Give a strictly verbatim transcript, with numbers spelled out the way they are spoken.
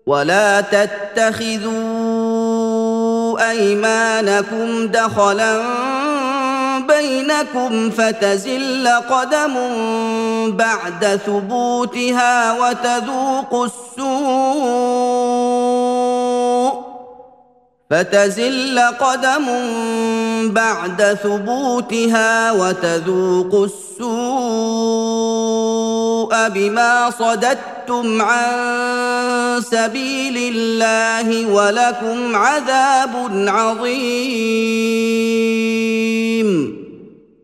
ولا تتخذوا ايمانكم دخلا بينكم فتزل قدم بعد ثبوتها وتذوقوا السوء فتزل قدم بعد ثبوتها وتذوقوا السوء بما صددتم عن سبيل الله ولكم عذاب عظيم